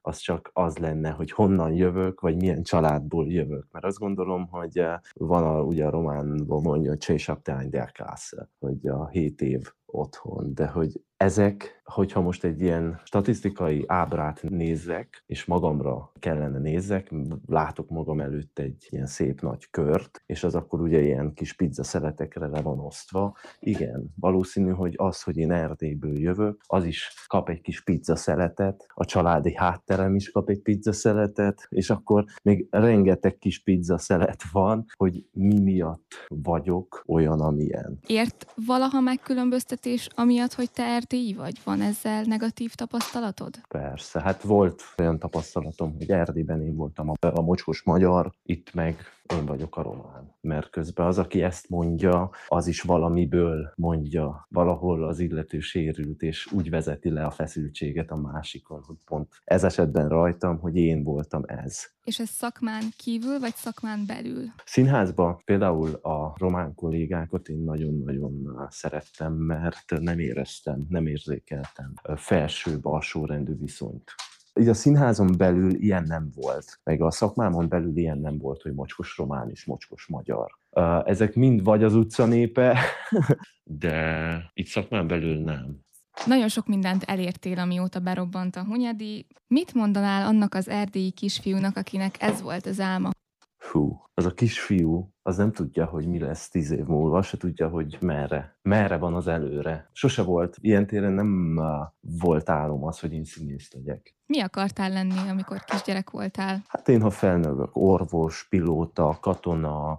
az csak az lenne, hogy honnan jövök, vagy milyen családból jövök. Mert azt gondolom, hogy van ugye a románban mondja, hogy 6 chapter de acasă, hogy a 7 év otthon, de hogy ezek, hogyha most egy ilyen statisztikai ábrát nézzek, és magamra kellene nézzek, látok magam előtt egy ilyen szép nagy kört, és az akkor ugye ilyen kis pizza szeletekre le van osztva. Igen, valószínű, hogy az, hogy én Erdélyből jövök, az is kap egy kis pizza szeletet, a családi hátterem is kap egy pizza szeletet, és akkor még rengeteg kis pizza szelet van, hogy mi miatt vagyok olyan, amilyen. Ért valaha megkülönböztetés amiatt, hogy te erdélyi vagy? Van ezzel negatív tapasztalatod? Persze, hát volt olyan tapasztalatom, hogy Erdélyben én voltam a mocskos magyar, itt meg én vagyok a román. Mert közben az, aki ezt mondja, az is valamiből mondja. Valahol az illető sérült, és úgy vezeti le a feszültséget a másikon, hogy pont ez esetben rajtam, hogy én voltam ez. És ez szakmán kívül, vagy szakmán belül? Színházban például a román kollégákat én nagyon-nagyon szerettem, mert nem érzékeltem felső-alsórendű viszonyt. Így a színházon belül ilyen nem volt, meg a szakmámon belül ilyen nem volt, hogy mocskos román és mocskos magyar. Ezek mind vagy az utcanépe, de itt szakmán belül nem. Nagyon sok mindent elértél, amióta berobbant a Hunyadi. Mit mondanál annak az erdélyi kisfiúnak, akinek ez volt az álma? Az a kisfiú, az nem tudja, hogy mi lesz 10 év múlva, se tudja, hogy merre van az előre. Sose volt, ilyen téren nem volt álom az, hogy én színész legyek. Mi akartál lenni, amikor kisgyerek voltál? Hát én, ha felnövök, orvos, pilóta, katona,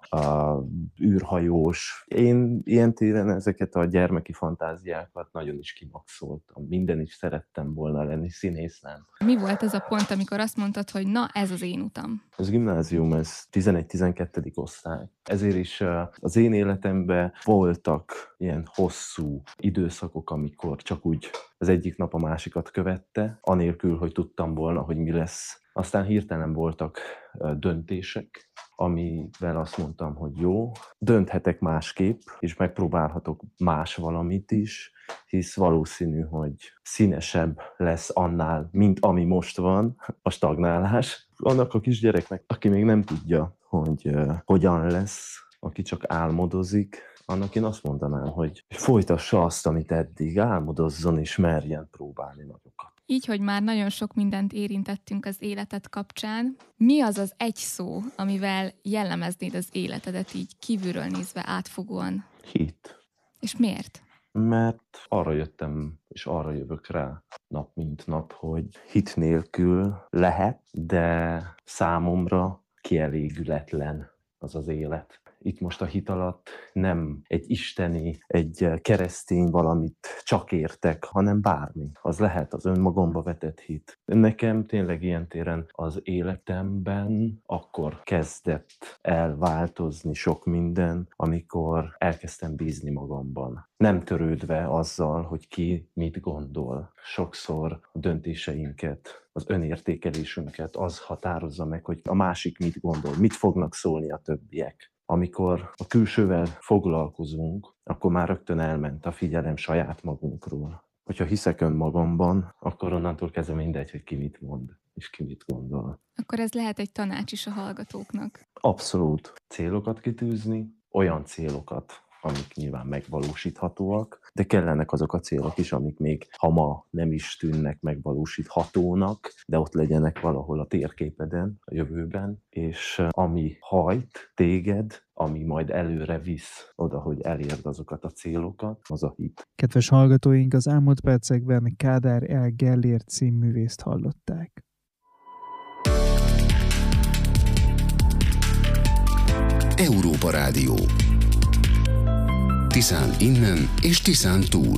űrhajós. Én ilyen téren ezeket a gyermeki fantáziákat nagyon is kimaxoltam. Minden is szerettem volna lenni, színész nem. Mi volt ez a pont, amikor azt mondtad, hogy na, ez az én utam? Ez gimnázium, ez 11-12. osztály. Ezért is az én életemben voltak ilyen hosszú időszakok, amikor csak úgy az egyik nap a másikat követte, anélkül, hogy tudtam volna, hogy mi lesz. Aztán hirtelen voltak döntések, amivel azt mondtam, hogy jó, dönthetek másképp, és megpróbálhatok más valamit is, hisz valószínű, hogy színesebb lesz annál, mint ami most van, a stagnálás. Annak a kisgyereknek, aki még nem tudja, hogy hogyan lesz, aki csak álmodozik, annak én azt mondanám, hogy folytassa azt, amit eddig, álmodozzon és merjen próbálni nagyokat. Így, hogy már nagyon sok mindent érintettünk az életed kapcsán, mi az az egy szó, amivel jellemeznéd az életedet így kívülről nézve átfogóan? Hit. És miért? Mert arra jöttem, és arra jövök rá nap mint nap, hogy hit nélkül lehet, de számomra kielégületlen az az élet. Itt most a hit alatt nem egy isteni, egy keresztény valamit csak értek, hanem bármi. Az lehet az önmagamba vetett hit. Nekem tényleg ilyen téren az életemben akkor kezdett elváltozni sok minden, amikor elkezdtem bízni magamban. Nem törődve azzal, hogy ki mit gondol. Sokszor a döntéseinket, az önértékelésünket az határozza meg, hogy a másik mit gondol, mit fognak szólni a többiek. Amikor a külsővel foglalkozunk, akkor már rögtön elment a figyelem saját magunkról. Hogyha hiszek önmagamban, akkor onnantól kezdve mindegy, hogy ki mit mond, és ki mit gondol. Akkor ez lehet egy tanács is a hallgatóknak. Abszolút. Célokat kitűzni, olyan célokat, amik nyilván megvalósíthatóak, de kellenek azok a célok is, amik még ha ma nem is tűnnek megvalósíthatónak, de ott legyenek valahol a térképeden, a jövőben, és ami hajt téged, ami majd előre visz oda, hogy elérd azokat a célokat, az a hit. Kedves hallgatóink, az elmúlt percekben Kádár L. Gellért színművészt hallották. Európa Rádió. Tiszán innen és Tiszán túl.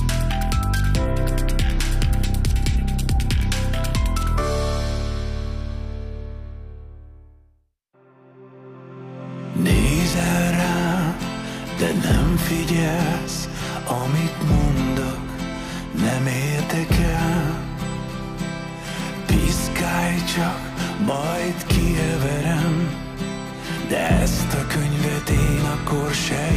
Nézel rá, de nem figyelsz, amit mondok, nem érdekel. Piszkálj csak, majd kieverem, de ezt a könyvet én akkor se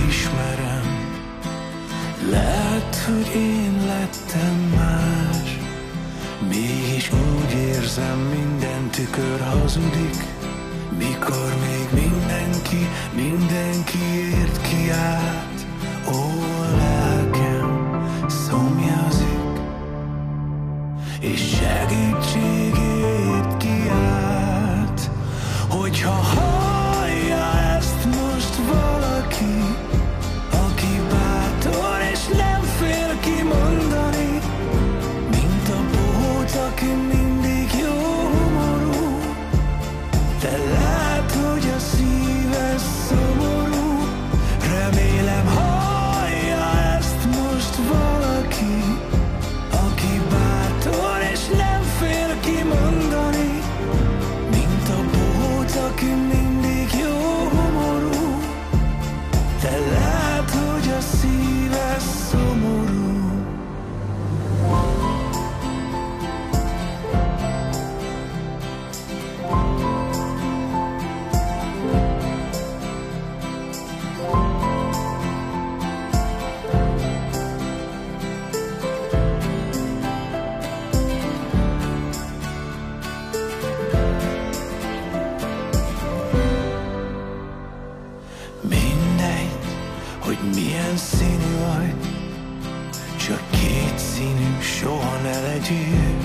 ismerem. Lehet, hogy én lettem más, Mégis úgy érzem, minden tükör hazudik, mikor még mindenki ért kiált. Ó, lelkem szomjazik, és segítségét kiált. Hogyha hallja ezt most valaki, aki bátor és nem fél kimondani, mint a bohóc, aki mindig jó humorú, de lát, hogy a szíve szomorú. Remélem hallja ezt most valaki, aki bátor és nem fél kimondani, mint a bohóc, aki mindig jó humorú, de lát, hogy a szíve szomorú. Milyen színű vagy, csak kétszínű, soha ne legyél.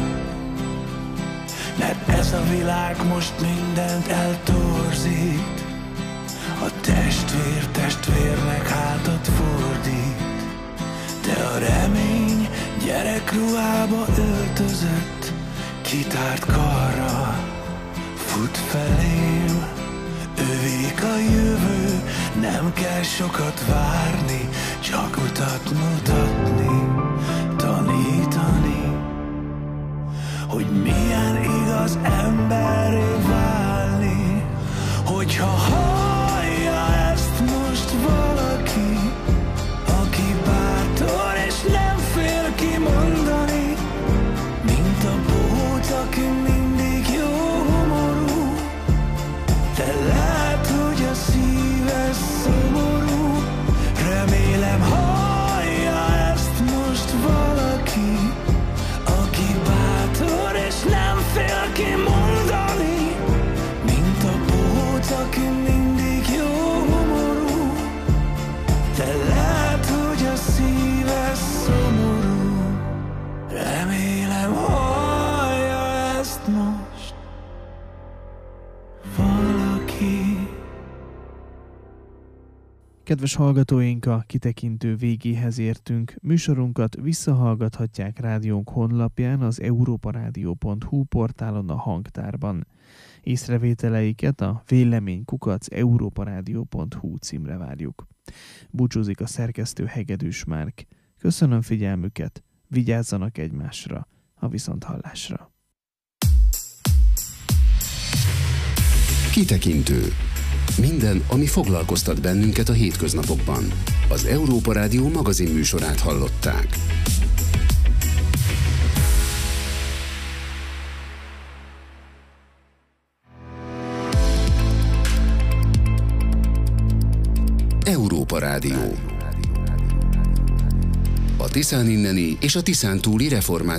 Mert ez a világ most mindent eltorzít, a testvér testvérnek hátat fordít. De a remény gyerekruhába öltözött, kitárt karra fut felém. Övék a jövő, nem kell sokat várni, csak mutatni, tanítani, hogy milyen igaz emberré válni. Hogyha hallja ezt most valaki, aki bátor és nem fél kimondani, mint a bohóc, aki mindig jó humorú, de lát, hogy a szíve szomorú. Remélem hallja ezt most valaki, aki bátor és nem fél kimondani, mint a bohóc, aki mindig jó humorú, de lát, hogy a szíve szomorú. Remélem hallja ezt most valaki. Kedves hallgatóink, a kitekintő végéhez értünk. Műsorunkat visszahallgathatják rádiónk honlapján, az europaradio.hu portálon, a hangtárban. Észrevételeiket a vélemény@europaradio.hu címre várjuk. Búcsúzik a szerkesztő Hegedűs Márk. Köszönöm figyelmüket, vigyázzanak egymásra, a viszonthallásra. Kitekintő. Minden, ami foglalkoztat bennünket a hétköznapokban. Az Európa Rádió magazin műsorát hallották. Európa Rádió. A Tiszán inneni és a Tiszán túli református